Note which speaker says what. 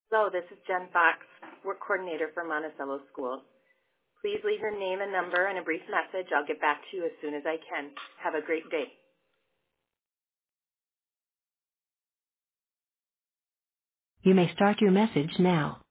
Speaker 1: Hello, this is Jen Fox, Work Coordinator for Monticello Schools. Please leave your name and number and a brief message. I'll get back to you as soon as I can. Have a great day.
Speaker 2: You may start your message now.